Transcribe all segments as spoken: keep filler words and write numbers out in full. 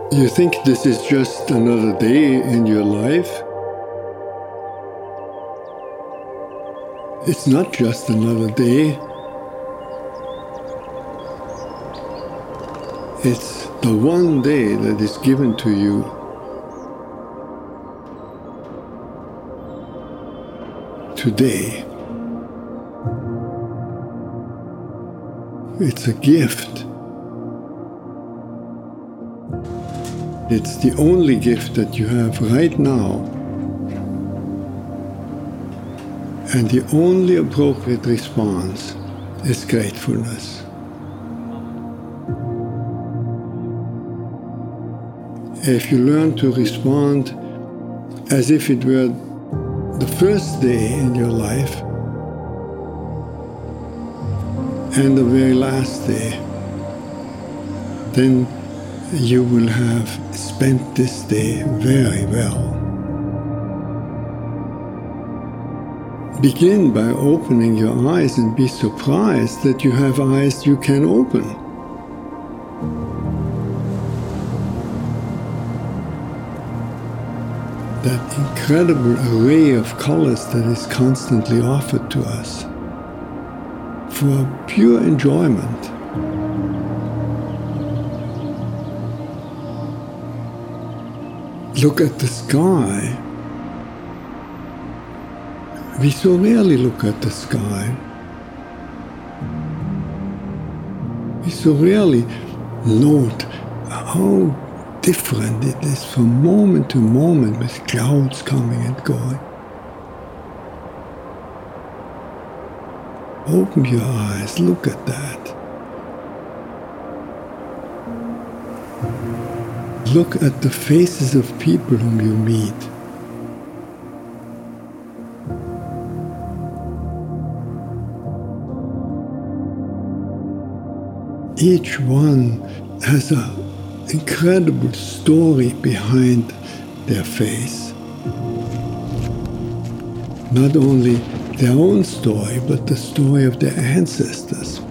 You think this is just another day in your life? It's not just another day. It's the one day that is given to you today. It's a gift. It's the only gift that you have right now. And the only appropriate response is gratefulness. If you learn to respond as if it were the first day in your life and the very last day, then you will have spent this day very well. Begin by opening your eyes and be surprised that you have eyes you can open. That incredible array of colors that is constantly offered to us for pure enjoyment. Look at the sky. We so rarely look at the sky. We so rarely note how different it is from moment to moment with clouds coming and going. Open your eyes, look at that. Look at the faces of people whom you meet. Each one has an incredible story behind their face. Not only their own story, but the story of their ancestors.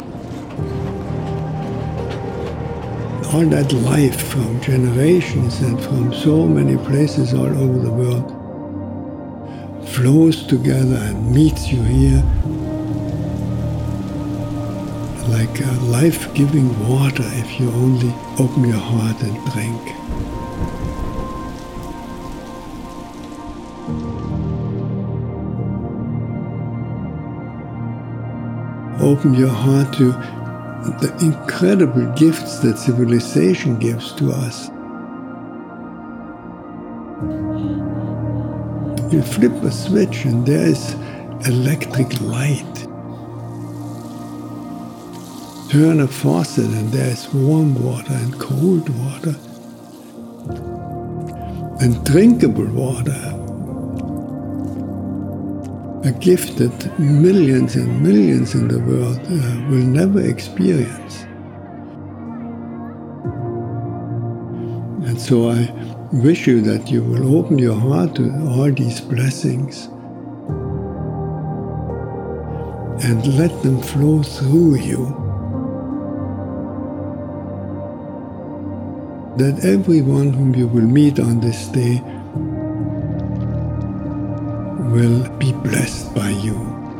All that life from generations and from so many places all over the world flows together and meets you here like a life-giving water if you only open your heart and drink. Open your heart to the incredible gifts that civilization gives to us. You flip a switch and there is electric light. Turn a faucet and there is warm water and cold water and drinkable water. A gift that millions and millions in the world uh, will never experience. And so I wish you that you will open your heart to all these blessings and let them flow through you. That everyone whom you will meet on this day will be blessed by you,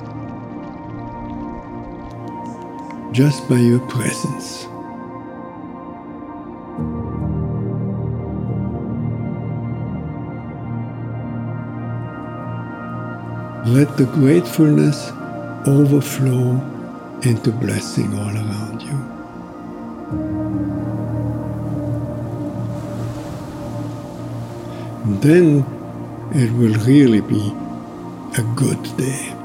just by your presence. Let the gratefulness overflow into blessing all around you. And then it will really be a good day.